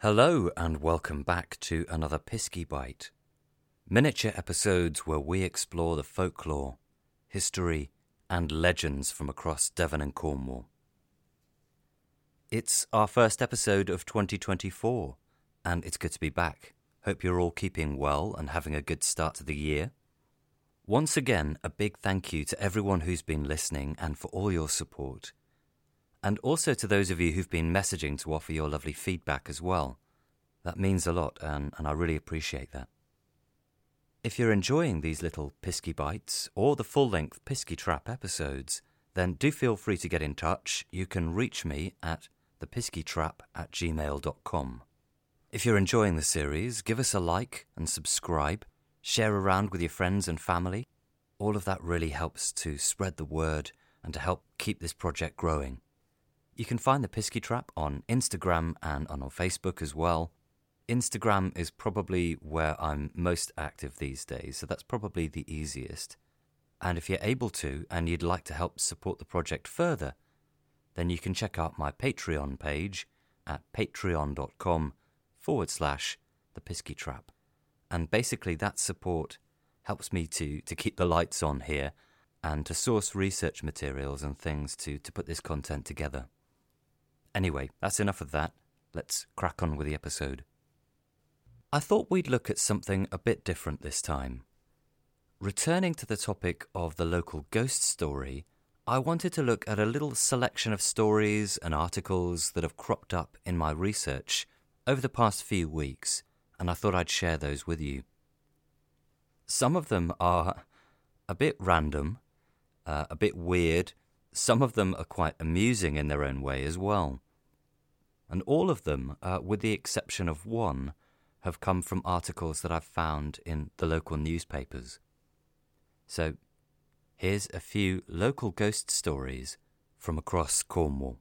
Hello and welcome back to another Pisky Bite. Miniature episodes where we explore the folklore, history and legends from across Devon and Cornwall. It's our first episode of 2024 and it's good to be back. Hope you're all keeping well and having a good start to the year. Once again, a big thank you to everyone who's been listening and for all your support. And also to those of you who've been messaging to offer your lovely feedback as well. That means a lot, and I really appreciate that. If you're enjoying these little Pisky Bites or the full-length Pisky Trap episodes, then do feel free to get in touch. You can reach me at thepiskytrap@gmail.com. If you're enjoying the series, give us a like and subscribe. Share around with your friends and family. All of that really helps to spread the word and to help keep this project growing. You can find the Pisky Trap on Instagram and on Facebook as well. Instagram is probably where I'm most active these days, so that's probably the easiest. And if you're able to and you'd like to help support the project further, then you can check out my Patreon page at patreon.com/thepiskytrap. And basically that support helps me to keep the lights on here and to source research materials and things to put this content together. Anyway, that's enough of that. Let's crack on with the episode. I thought we'd look at something a bit different this time. Returning to the topic of the local ghost story, I wanted to look at a little selection of stories and articles that have cropped up in my research over the past few weeks, and I thought I'd share those with you. Some of them are a bit random, a bit weird. Some of them are quite amusing in their own way as well. And all of them, with the exception of one, have come from articles that I've found in the local newspapers. So, here's a few local ghost stories from across Cornwall.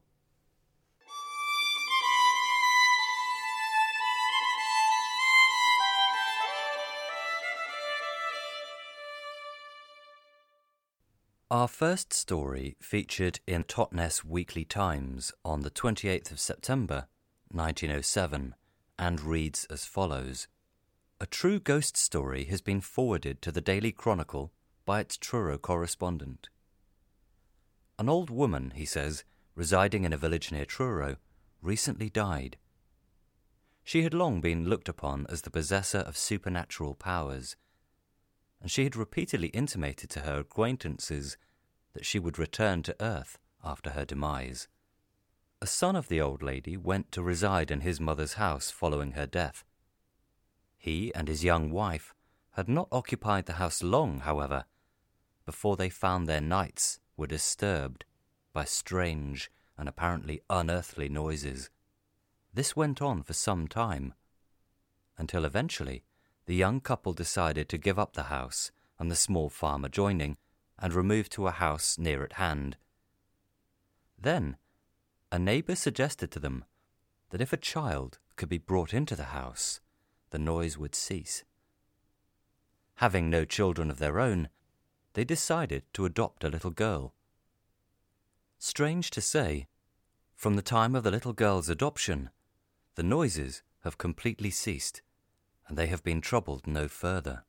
Our first story featured in Totnes Weekly Times on the 28th of September, 1907, and reads as follows. A true ghost story has been forwarded to the Daily Chronicle by its Truro correspondent. An old woman, he says, residing in a village near Truro, recently died. She had long been looked upon as the possessor of supernatural powers, and she had repeatedly intimated to her acquaintances that she would return to earth after her demise. A son of the old lady went to reside in his mother's house following her death. He and his young wife had not occupied the house long, however, before they found their nights were disturbed by strange and apparently unearthly noises. This went on for some time, until eventually the young couple decided to give up the house and the small farm adjoining and remove to a house near at hand. Then, a neighbour suggested to them that if a child could be brought into the house, the noise would cease. Having no children of their own, they decided to adopt a little girl. Strange to say, from the time of the little girl's adoption, the noises have completely ceased, and they have been troubled no further.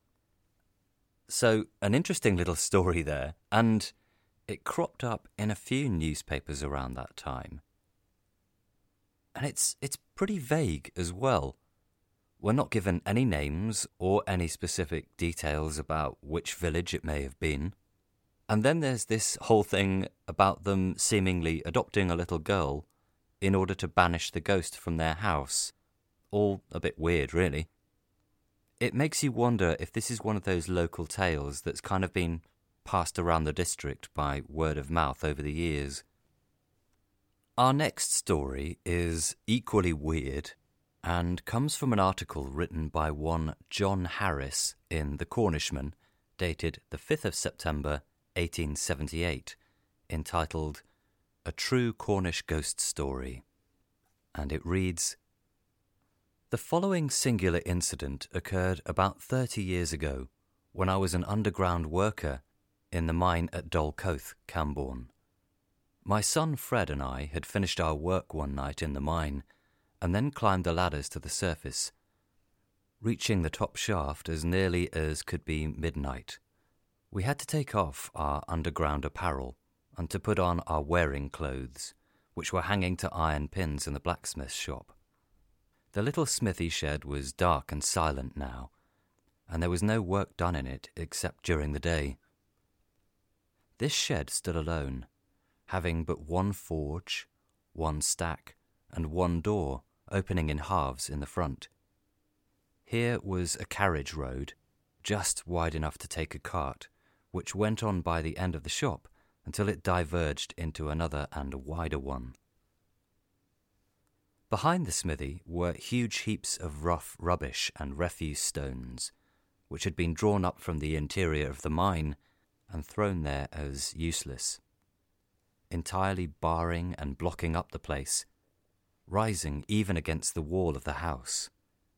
So, an interesting little story there, and it cropped up in a few newspapers around that time. And it's pretty vague as well. We're not given any names or any specific details about which village it may have been. And then there's this whole thing about them seemingly adopting a little girl in order to banish the ghost from their house. All a bit weird, really. It makes you wonder if this is one of those local tales that's kind of been passed around the district by word of mouth over the years. Our next story is equally weird and comes from an article written by one John Harris in The Cornishman, dated the 5th of September 1878, entitled A True Cornish Ghost Story. And it reads, The following singular incident occurred about 30 years ago when I was an underground worker in the mine at Dolcoath, Camborne. My son Fred and I had finished our work one night in the mine and then climbed the ladders to the surface, reaching the top shaft as nearly as could be midnight. We had to take off our underground apparel and to put on our wearing clothes, which were hanging to iron pins in the blacksmith's shop. The little smithy shed was dark and silent now, and there was no work done in it except during the day. This shed stood alone, having but one forge, one stack, and one door opening in halves in the front. Here was a carriage road, just wide enough to take a cart, which went on by the end of the shop until it diverged into another and wider one. Behind the smithy were huge heaps of rough rubbish and refuse stones, which had been drawn up from the interior of the mine and thrown there as useless, entirely barring and blocking up the place, rising even against the wall of the house.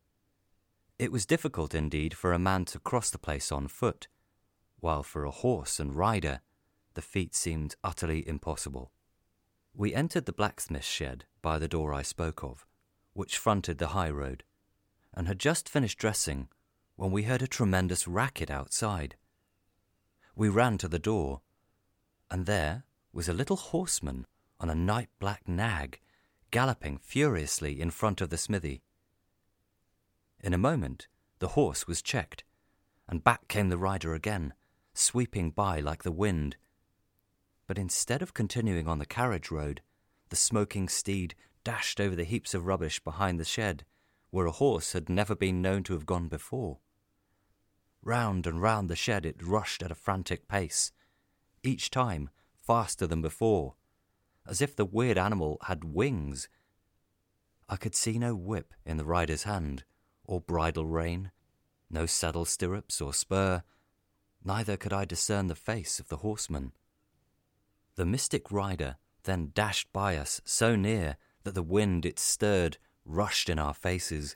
It was difficult indeed for a man to cross the place on foot, while for a horse and rider the feat seemed utterly impossible. We entered the blacksmith's shed by the door I spoke of, which fronted the high road, and had just finished dressing when we heard a tremendous racket outside. We ran to the door, and there was a little horseman on a night-black nag, galloping furiously in front of the smithy. In a moment the horse was checked, and back came the rider again, sweeping by like the wind. But instead of continuing on the carriage road, the smoking steed dashed over the heaps of rubbish behind the shed, where a horse had never been known to have gone before. Round and round the shed it rushed at a frantic pace, each time faster than before, as if the weird animal had wings. I could see no whip in the rider's hand, or bridle rein, no saddle stirrups or spur, neither could I discern the face of the horseman. The mystic rider then dashed by us so near that the wind it stirred rushed in our faces.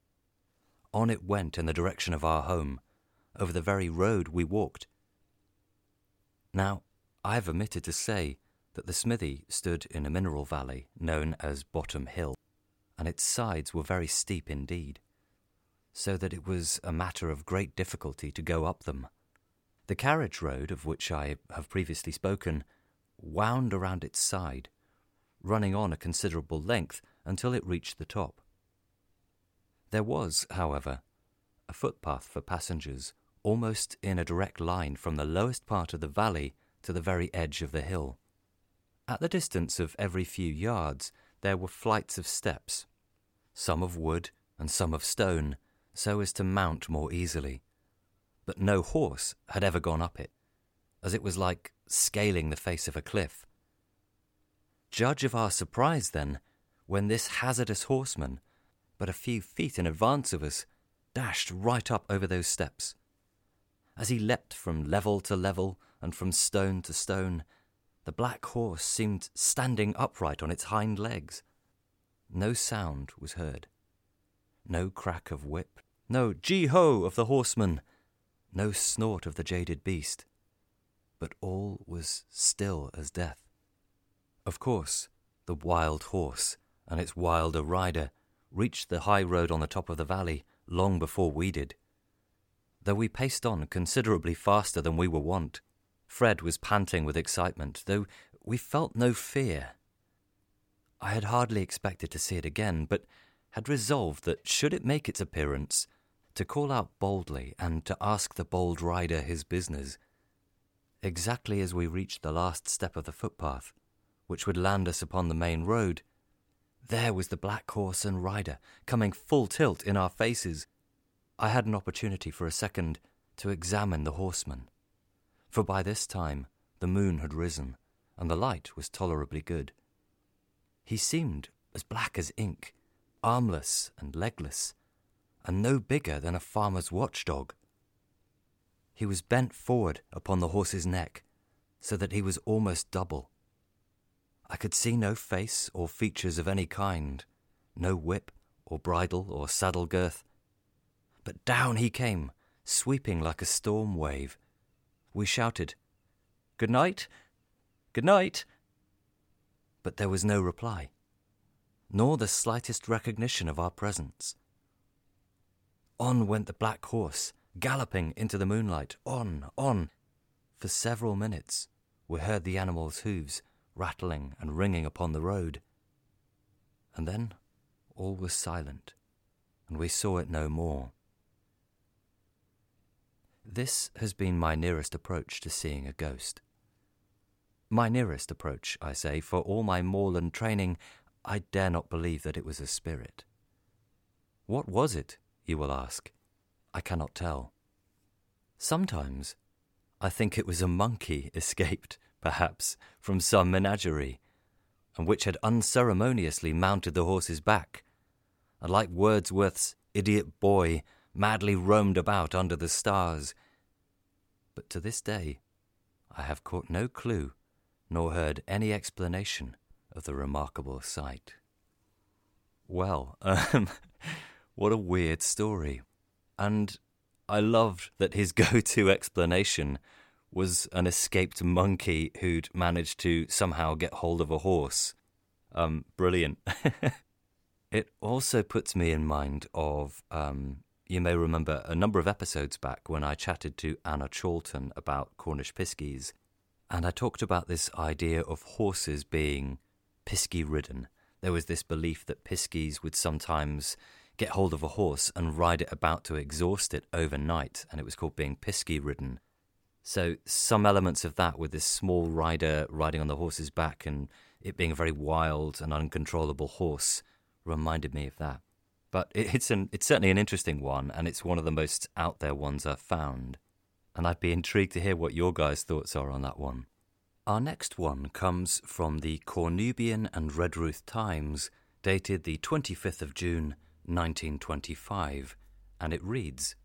On it went in the direction of our home, over the very road we walked. Now, I have omitted to say that the smithy stood in a mineral valley known as Bottom Hill, and its sides were very steep indeed, so that it was a matter of great difficulty to go up them. The carriage road, of which I have previously spoken, wound around its side, running on a considerable length until it reached the top. There was, however, a footpath for passengers almost in a direct line from the lowest part of the valley to the very edge of the hill. At the distance of every few yards there were flights of steps, some of wood and some of stone, so as to mount more easily. But no horse had ever gone up it, as it was like scaling the face of a cliff. Judge of our surprise, then, when this hazardous horseman, but a few feet in advance of us, dashed right up over those steps. As he leapt from level to level and from stone to stone, the black horse seemed standing upright on its hind legs. No sound was heard. No crack of whip, no gee-ho of the horseman, no snort of the jaded beast, but all was still as death. Of course, the wild horse and its wilder rider reached the high road on the top of the valley long before we did. Though we paced on considerably faster than we were wont, Fred was panting with excitement, though we felt no fear. I had hardly expected to see it again, but had resolved that, should it make its appearance, to call out boldly and to ask the bold rider his business. Exactly as we reached the last step of the footpath, which would land us upon the main road, there was the black horse and rider coming full tilt in our faces. I had an opportunity for a second to examine the horseman, for by this time the moon had risen and the light was tolerably good. He seemed as black as ink, armless and legless, and no bigger than a farmer's watchdog. He was bent forward upon the horse's neck, so that he was almost double. I could see no face or features of any kind, no whip or bridle or saddle girth. But down he came, sweeping like a storm wave. We shouted, "Good night! Good night!" But there was no reply. nor the slightest recognition of our presence. On went the black horse, galloping into the moonlight, on, on. For several minutes we heard the animal's hooves rattling and ringing upon the road. And then all was silent, and we saw it no more. This has been my nearest approach to seeing a ghost. My nearest approach, I say, for all my moorland training, I dare not believe that it was a spirit. What was it, you will ask? I cannot tell. Sometimes I think it was a monkey escaped, perhaps, from some menagerie, and which had unceremoniously mounted the horse's back, and like Wordsworth's idiot boy, madly roamed about under the stars. But to this day I have caught no clue, nor heard any explanation of the remarkable sight. Well, what a weird story. And I loved that his go-to explanation was an escaped monkey who'd managed to somehow get hold of a horse. Brilliant. It also puts me in mind of, you may remember a number of episodes back when I chatted to Anna Chalton about Cornish piskies, and I talked about this idea of horses being pisky-ridden. There was this belief that piskies would sometimes get hold of a horse and ride it about to exhaust it overnight, and it was called being pisky-ridden. So some elements of that with this small rider riding on the horse's back and it being a very wild and uncontrollable horse reminded me of that. But it's certainly an interesting one, and it's one of the most out there ones I've found. And I'd be intrigued to hear what your guys' thoughts are on that one. Our next one comes from the Cornubian and Redruth Times, dated the 25th of June, 1925, and it reads,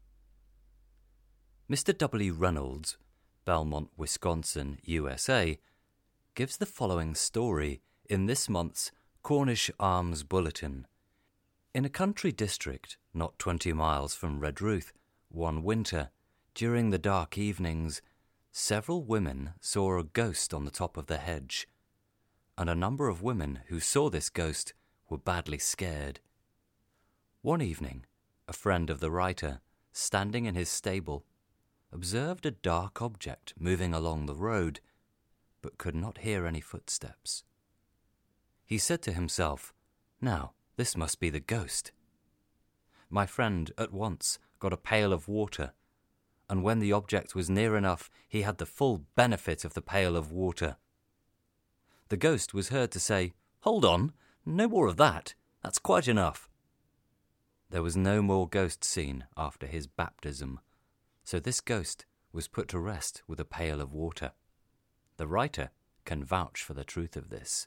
Mr. W. Reynolds, Belmont, Wisconsin, USA, gives the following story in this month's Cornish Arms Bulletin. In a country district not 20 miles from Redruth, one winter, during the dark evenings, several women saw a ghost on the top of the hedge, and a number of women who saw this ghost were badly scared. One evening, a friend of the writer, standing in his stable, observed a dark object moving along the road, but could not hear any footsteps. He said to himself, "Now, this must be the ghost." My friend at once got a pail of water, and when the object was near enough, he had the full benefit of the pail of water. The ghost was heard to say, "Hold on, no more of that, that's quite enough." There was no more ghost seen after his baptism, so this ghost was put to rest with a pail of water. The writer can vouch for the truth of this.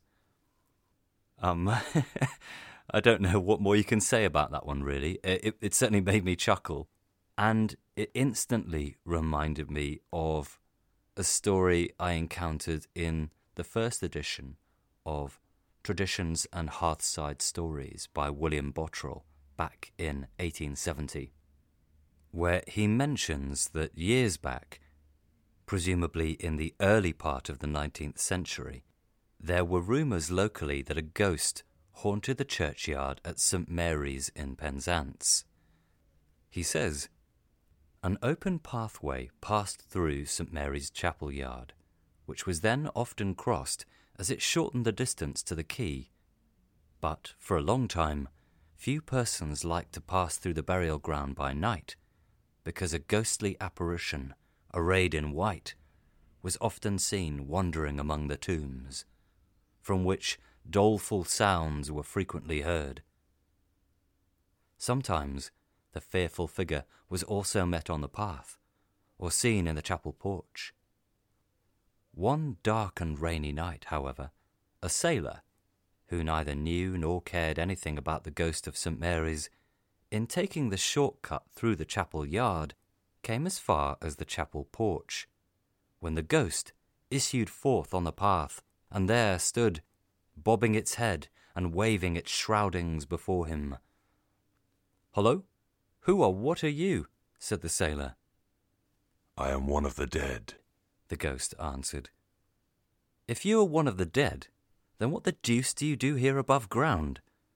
I don't know what more you can say about that one, really. It certainly made me chuckle, and it instantly reminded me of a story I encountered in the first edition of Traditions and Hearthside Stories by William Bottrell back in 1870, where he mentions that years back, presumably in the early part of the 19th century, there were rumours locally that a ghost haunted the churchyard at St. Mary's in Penzance. He says, "An open pathway passed through St. Mary's chapel yard, which was then often crossed as it shortened the distance to the quay. But for a long time, few persons liked to pass through the burial ground by night, because a ghostly apparition, arrayed in white, was often seen wandering among the tombs, from which doleful sounds were frequently heard. Sometimes the fearful figure was also met on the path, or seen in the chapel porch. One dark and rainy night, however, a sailor, who neither knew nor cared anything about the ghost of St. Mary's, in taking the short cut through the chapel yard, came as far as the chapel porch, when the ghost issued forth on the path, and there stood, bobbing its head and waving its shroudings before him. "Hullo, who or what are you?" said the sailor. "I am one of the dead," the ghost answered. "If you are one of the dead, then what the deuce do you do here above ground?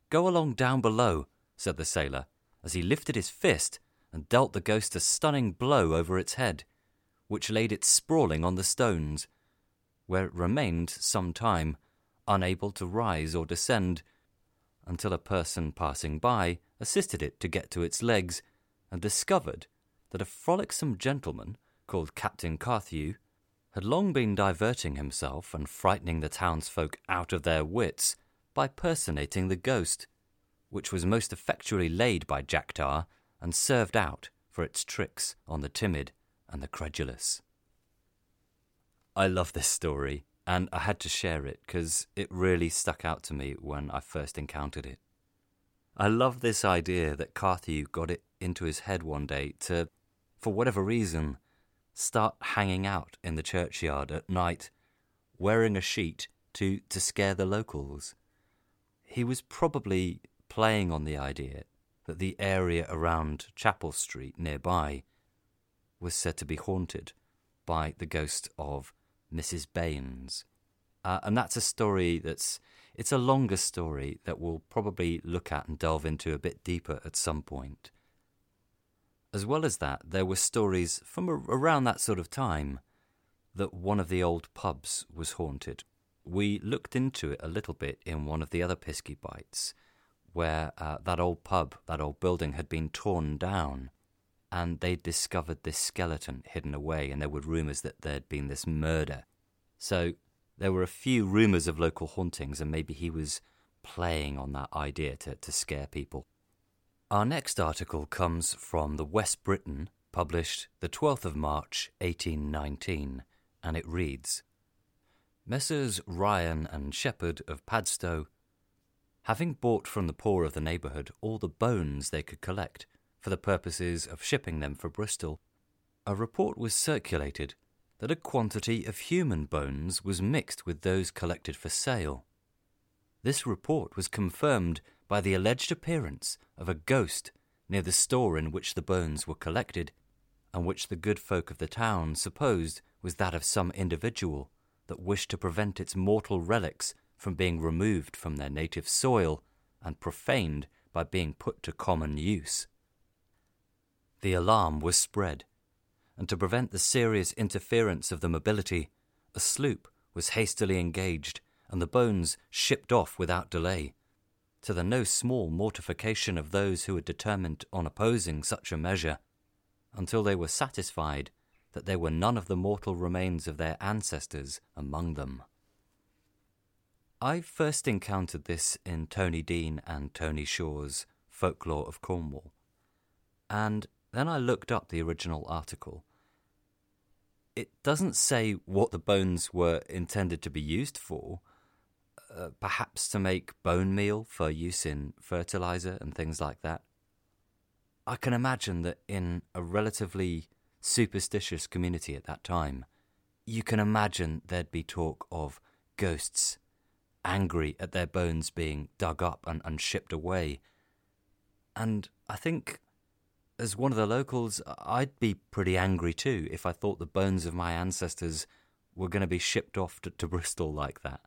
"Go along down below," said the sailor, as he lifted his fist and dealt the ghost a stunning blow over its head, which laid it sprawling on the stones, where it remained some time, unable to rise or descend, until a person passing by assisted it to get to its legs and discovered that a frolicsome gentleman called Captain Carthew had long been diverting himself and frightening the townsfolk out of their wits by personating the ghost, which was most effectually laid by Jack Tar and served out for its tricks on the timid and the credulous. I love this story, and I had to share it because it really stuck out to me when I first encountered it. I love this idea that Carthew got it into his head one day to, for whatever reason, start hanging out in the churchyard at night, wearing a sheet to scare the locals. He was probably playing on the idea that the area around Chapel Street nearby was said to be haunted by the ghost of Mrs. Baines. And that's a story it's a longer story that we'll probably look at and delve into a bit deeper at some point. As well as that, there were stories from around that sort of time that one of the old pubs was haunted. We looked into it a little bit in one of the other Pisky Bites, where that old pub, that old building had been torn down, and they discovered this skeleton hidden away, and there were rumours that there'd been this murder. So there were a few rumours of local hauntings, and maybe he was playing on that idea to scare people. Our next article comes from the West Briton, published the 12th of March, 1819, and it reads, Messrs. Ryan and Shepherd of Padstow, having bought from the poor of the neighbourhood all the bones they could collect for the purposes of shipping them for Bristol, a report was circulated that a quantity of human bones was mixed with those collected for sale. This report was confirmed by the alleged appearance of a ghost near the store in which the bones were collected, and which the good folk of the town supposed was that of some individual that wished to prevent its mortal relics from being removed from their native soil and profaned by being put to common use. The alarm was spread, and to prevent the serious interference of the mobility, a sloop was hastily engaged and the bones shipped off without delay, to the no small mortification of those who had determined on opposing such a measure, until they were satisfied that there were none of the mortal remains of their ancestors among them. I first encountered this in Tony Dean and Tony Shaw's Folklore of Cornwall, and then I looked up the original article. It doesn't say what the bones were intended to be used for, perhaps to make bone meal for use in fertilizer and things like that. I can imagine that in a relatively superstitious community at that time, you can imagine there'd be talk of ghosts angry at their bones being dug up and shipped away. And I think, as one of the locals, I'd be pretty angry too if I thought the bones of my ancestors were going to be shipped off to Bristol like that.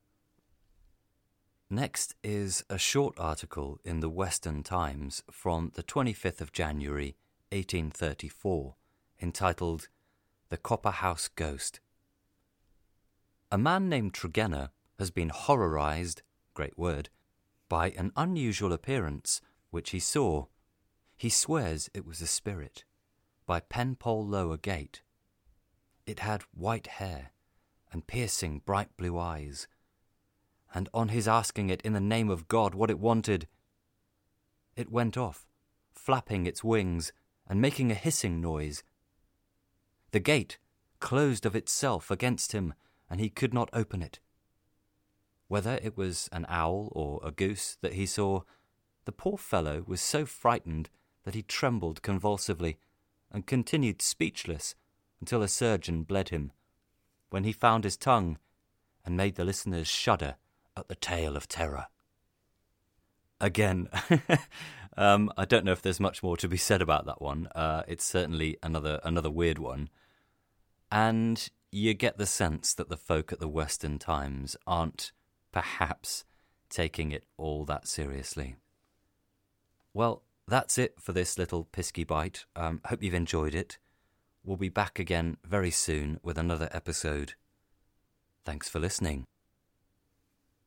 Next is a short article in the Western Times from the 25th of January, 1834, entitled The Copper House Ghost. A man named Tregenna has been horrorized, great word, by an unusual appearance which he saw. He swears it was a spirit, by Penpole Lower Gate. It had white hair and piercing bright blue eyes, and on his asking it in the name of God what it wanted, it went off, flapping its wings and making a hissing noise. The gate closed of itself against him, and he could not open it. Whether it was an owl or a goose that he saw, the poor fellow was so frightened that he trembled convulsively and continued speechless until a surgeon bled him, when he found his tongue and made the listeners shudder at the tale of terror. Again, I don't know if there's much more to be said about that one. It's certainly another weird one. And you get the sense that the folk at the Western Times aren't perhaps taking it all that seriously. Well, that's it for this little Pisky Bite. Hope you've enjoyed it. We'll be back again very soon with another episode. Thanks for listening.